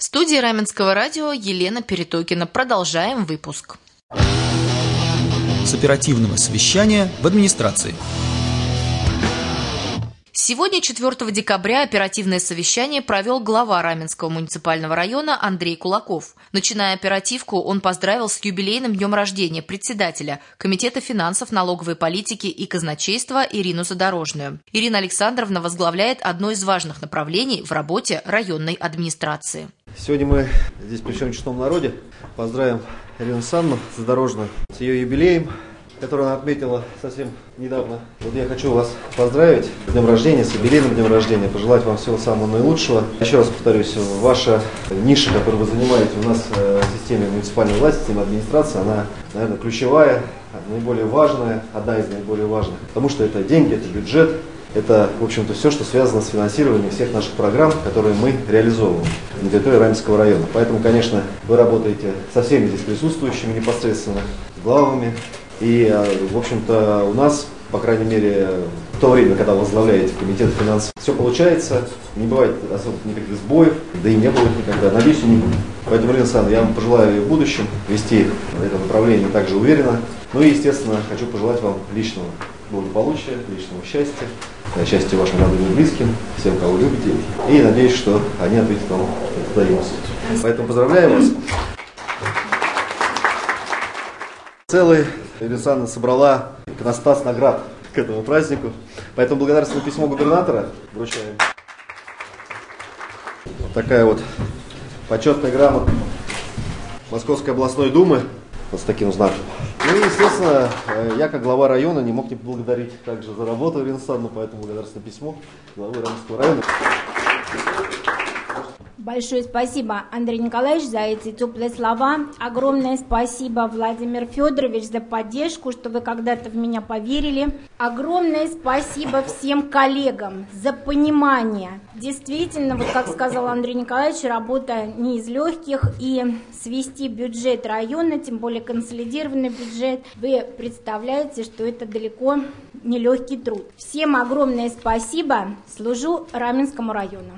В студии Раменского радио Елена Перетокина. Продолжаем выпуск. С оперативного совещания в администрации. Сегодня, 4 декабря, оперативное совещание провел глава Раменского муниципального района Андрей Кулаков. Начиная оперативку, он поздравил с юбилейным днем рождения председателя Комитета финансов, налоговой политики и казначейства Ирину Задорожную. Ирина Александровна возглавляет одно из важных направлений в работе районной администрации. Сегодня мы здесь при всем честном народе поздравим Ирину Александровну Задорожную с ее юбилеем, который она отметила совсем недавно. Вот я хочу вас поздравить с днем рождения, с юбилейным днем рождения, пожелать вам всего самого наилучшего. Еще раз повторюсь, ваша ниша, которую вы занимаете у нас в системе муниципальной власти, в системе администрации, она, наверное, ключевая, наиболее важная, одна из наиболее важных, потому что это деньги, это бюджет, это, в общем-то, все, что связано с финансированием всех наших программ, которые мы реализовываем на территории Раменского района. Поэтому, конечно, вы работаете со всеми здесь присутствующими непосредственно, с главами. И, в общем-то, у нас, по крайней мере, в то время, когда возглавляете комитет финансов, все получается, не бывает особо никаких сбоев, да и не было никогда, надеюсь, и не будет. Поэтому, Ирина Александровна, я вам пожелаю в будущем вести это направление также уверенно. Ну и, естественно, хочу пожелать вам личного благополучия, личного счастья, счастья вашим родным и близким, всем, кого любите. И надеюсь, что они ответят вам взаимностью. Поэтому поздравляю вас. Целый Ирина Александровна собрала иконостас наград к этому празднику. Поэтому благодарственное письмо губернатора вручаем. Вот такая вот почетная грамота Московской областной думы вот с таким знаком. Ну и, естественно, я как глава района не мог не поблагодарить также за работу Ирину Александровну, поэтому благодарственное письмо главы Раменского района. Большое спасибо, Андрей Николаевич, за эти теплые слова. Огромное спасибо, Владимир Федорович, за поддержку, что вы когда-то в меня поверили. Огромное спасибо всем коллегам за понимание. Действительно, вот как сказал Андрей Николаевич, работа не из легких, и свести бюджет района, тем более консолидированный бюджет, вы представляете, что это далеко не легкий труд. Всем огромное спасибо. Служу Раменскому району.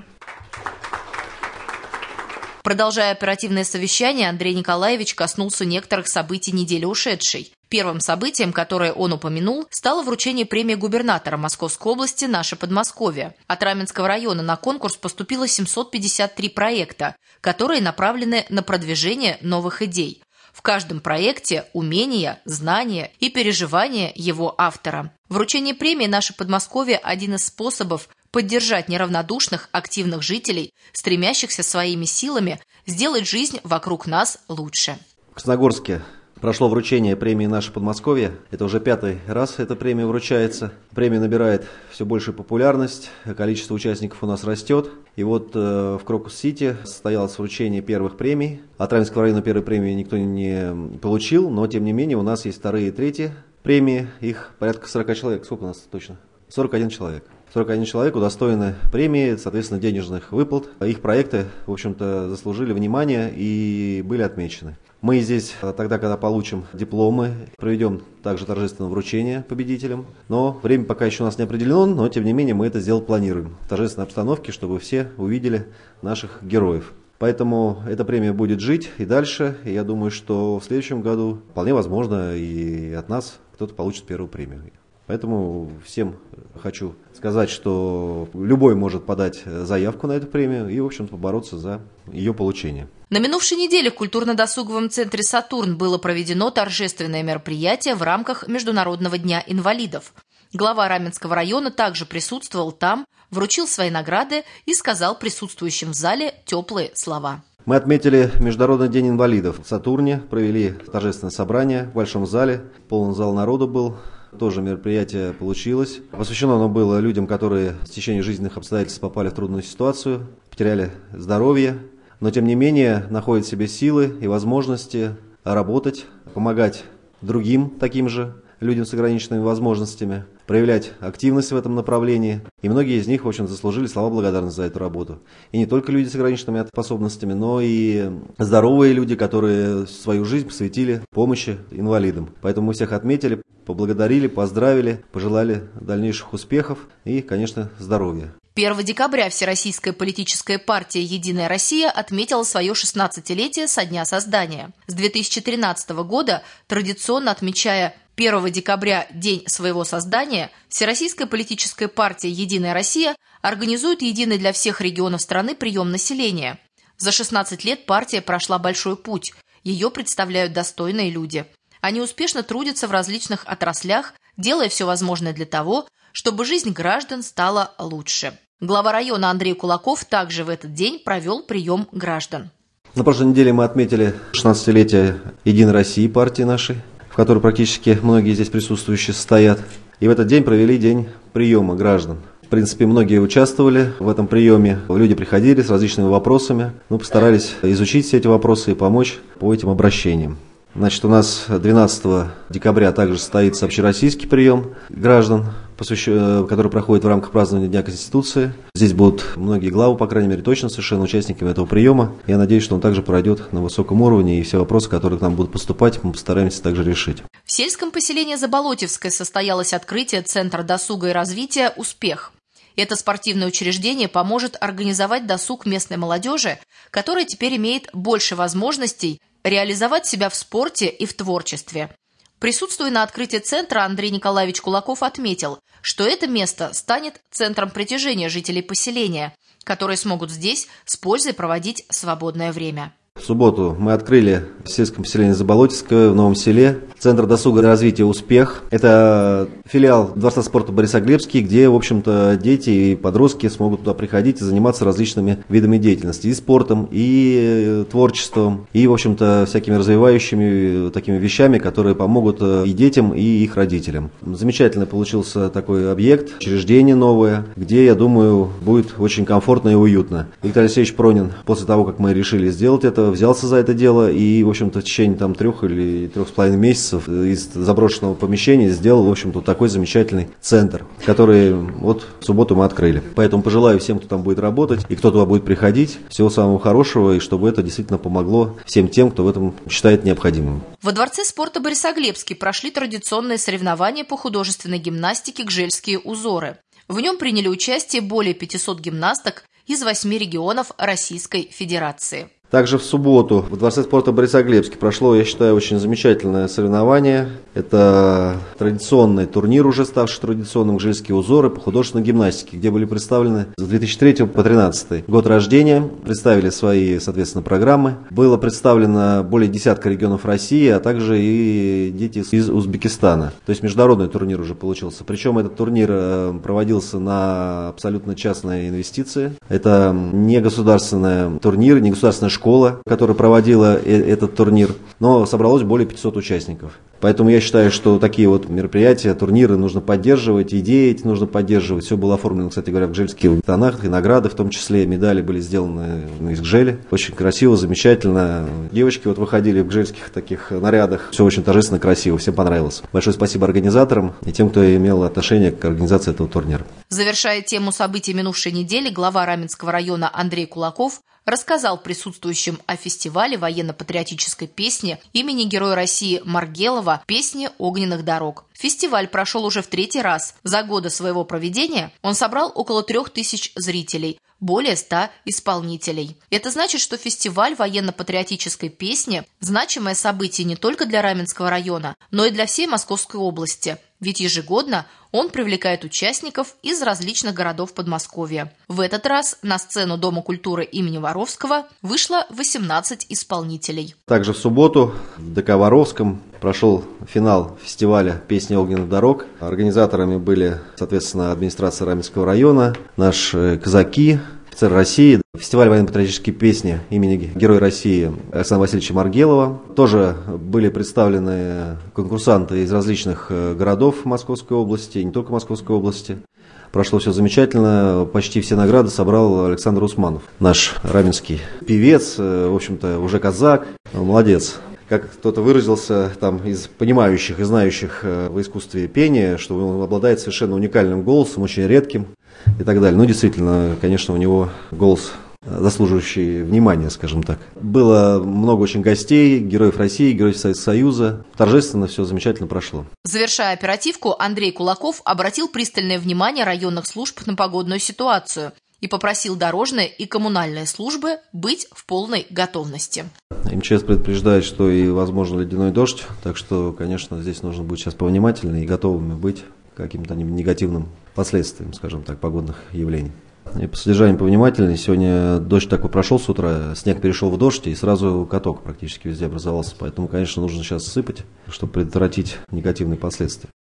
Продолжая оперативное совещание, Андрей Николаевич коснулся некоторых событий недели ушедшей. Первым событием, которое он упомянул, стало вручение премии губернатора Московской области «Наше Подмосковье». От Раменского района на конкурс поступило 753 проекта, которые направлены на продвижение новых идей. В каждом проекте умения, знания и переживания его автора. Вручение премии «Наше Подмосковье» – один из способов поддержать неравнодушных, активных жителей, стремящихся своими силами сделать жизнь вокруг нас лучше. В Красногорске прошло вручение премии «Наше Подмосковье». Это уже 5-й раз эта премия вручается. Премия набирает все большую популярность, количество участников у нас растет. И вот в Крокус-Сити состоялось вручение первых премий. От Раменского района первой премии никто не получил, но тем не менее у нас есть вторые и третьи премии. Их порядка 40 человек. Сколько у нас точно? 41 человек. 41 человек удостоены премии, соответственно, денежных выплат. Их проекты, в общем-то, заслужили внимание и были отмечены. Мы здесь тогда, когда получим дипломы, проведем также торжественное вручение победителям. Но время пока еще у нас не определено, но тем не менее мы это сделать планируем. В торжественной обстановке, чтобы все увидели наших героев. Поэтому эта премия будет жить и дальше. И я думаю, что в следующем году вполне возможно и от нас кто-то получит первую премию. Поэтому всем хочу сказать, что любой может подать заявку на эту премию и, в общем-то, побороться за ее получение. На минувшей неделе в культурно-досуговом центре «Сатурн» было проведено торжественное мероприятие в рамках Международного дня инвалидов. Глава Раменского района также присутствовал там, вручил свои награды и сказал присутствующим в зале теплые слова. Мы отметили Международный день инвалидов. В «Сатурне» провели торжественное собрание в большом зале. Полный зал народу был. Тоже мероприятие получилось. Посвящено оно было людям, которые в течение жизненных обстоятельств попали в трудную ситуацию, потеряли здоровье, но тем не менее находят в себе силы и возможности работать, помогать другим таким же людям с ограниченными возможностями, проявлять активность в этом направлении. И многие из них, в общем, заслужили слова благодарности за эту работу. И не только люди с ограниченными способностями, но и здоровые люди, которые свою жизнь посвятили помощи инвалидам. Поэтому мы всех отметили, поблагодарили, поздравили, пожелали дальнейших успехов и, конечно, здоровья. 1 декабря Всероссийская политическая партия «Единая Россия» отметила свое 16-летие со дня создания. С 2013 года, традиционно отмечая 1 декабря, день своего создания, Всероссийская политическая партия «Единая Россия» организует единый для всех регионов страны прием населения. За 16 лет партия прошла большой путь. Ее представляют достойные люди. Они успешно трудятся в различных отраслях, делая все возможное для того, чтобы жизнь граждан стала лучше. Глава района Андрей Кулаков также в этот день провел прием граждан. На прошлой неделе мы отметили 16-летие «Единой России» партии нашей, в которой практически многие здесь присутствующие состоят. И в этот день провели день приема граждан. В принципе, многие участвовали в этом приеме. Люди приходили с различными вопросами. Мы постарались изучить все эти вопросы и помочь по этим обращениям. Значит, у нас 12 декабря также состоится общероссийский прием граждан, который проходит в рамках празднования Дня Конституции. Здесь будут многие главы, по крайней мере, точно совершенно участниками этого приема. Я надеюсь, что он также пройдет на высоком уровне, и все вопросы, которые к нам будут поступать, мы постараемся также решить. В сельском поселении Заболотьевское состоялось открытие Центра досуга и развития «Успех». Это спортивное учреждение поможет организовать досуг местной молодежи, которая теперь имеет больше возможностей реализовать себя в спорте и в творчестве. Присутствуя на открытии центра, Андрей Николаевич Кулаков отметил, что это место станет центром притяжения жителей поселения, которые смогут здесь с пользой проводить свободное время. В субботу мы открыли в сельском поселении Заболотьевское в Новом Селе Центр досуга и развития «Успех». Это филиал Дворца спорта Борисоглебский, где, в общем-то, дети и подростки смогут туда приходить и заниматься различными видами деятельности. И спортом, и творчеством, и, в общем-то, всякими развивающими такими вещами, которые помогут и детям, и их родителям. Замечательно получился такой объект, учреждение новое, где, я думаю, будет очень комфортно и уютно. Виктор Алексеевич Пронин, после того, как мы решили сделать это, взялся за это дело и, в общем-то, в течение 3 или 3,5 месяцев из заброшенного помещения сделал, в общем-то, такой замечательный центр, который вот в субботу мы открыли. Поэтому пожелаю всем, кто там будет работать и кто туда будет приходить, всего самого хорошего, и чтобы это действительно помогло всем тем, кто в этом считает необходимым. Во Дворце спорта Борисоглебский прошли традиционные соревнования по художественной гимнастике «Гжельские узоры». В нем приняли участие более 500 гимнасток из 8 регионов Российской Федерации. Также в субботу в Дворце спорта Борисоглебский прошло, я считаю, очень замечательное соревнование. Это традиционный турнир, уже ставший традиционным, «Гжельские узоры» по художественной гимнастике, где были представлены с 2003 по 2013 год рождения, представили свои, соответственно, программы. Было представлено более десятка регионов России, а также и дети из Узбекистана. То есть международный турнир уже получился. Причем этот турнир проводился на абсолютно частные инвестиции. Это не государственный турнир, не государственная школа, которая проводила этот турнир, но собралось более 500 участников. Поэтому я считаю, что такие вот мероприятия, турниры нужно поддерживать, идеи эти нужно поддерживать. Все было оформлено, кстати говоря, в гжельских тонах, и награды, в том числе медали были сделаны из Гжели. Очень красиво, замечательно. Девочки вот выходили в гжельских таких нарядах. Все очень торжественно, красиво, всем понравилось. Большое спасибо организаторам и тем, кто имел отношение к организации этого турнира. Завершая тему событий минувшей недели, глава Раменского района Андрей Кулаков рассказал присутствующим о фестивале военно-патриотической песни имени Героя России Маргелова «Песни огненных дорог». Фестиваль прошел уже в 3-й раз. За годы своего проведения он собрал около 3000 зрителей, более 100 исполнителей. Это значит, что фестиваль военно-патриотической песни – значимое событие не только для Раменского района, но и для всей Московской области. Ведь ежегодно он привлекает участников из различных городов Подмосковья. В этот раз на сцену Дома культуры имени Воровского вышло 18 исполнителей. Также в субботу в ДК Воровском прошел финал фестиваля «Песни огненных дорог». Организаторами были, соответственно, администрация Раменского района, наши казаки, офицеры России. Фестиваль военно-патриотической песни имени Героя России Александра Васильевича Маргелова. Тоже были представлены конкурсанты из различных городов Московской области, не только Московской области. Прошло все замечательно, почти все награды собрал Александр Усманов, наш раменский певец, в общем-то, уже казак, молодец. Как кто-то выразился там из понимающих и знающих в искусстве пения, что он обладает совершенно уникальным голосом, очень редким и так далее. Ну, действительно, конечно, у него голос заслуживающие внимания, скажем так. Было много очень гостей, героев России, героев Советского Союза. Торжественно все замечательно прошло. Завершая оперативку, Андрей Кулаков обратил пристальное внимание районных служб на погодную ситуацию и попросил дорожные и коммунальные службы быть в полной готовности. МЧС предупреждает, что и возможен ледяной дождь, так что, конечно, здесь нужно быть сейчас повнимательнее и готовыми быть к каким-то негативным последствиям, скажем так, погодных явлений. И по содержанию повнимательнее. Сегодня дождь такой прошел с утра, снег перешел в дождь, и сразу каток практически везде образовался. Поэтому, конечно, нужно сейчас сыпать, чтобы предотвратить негативные последствия.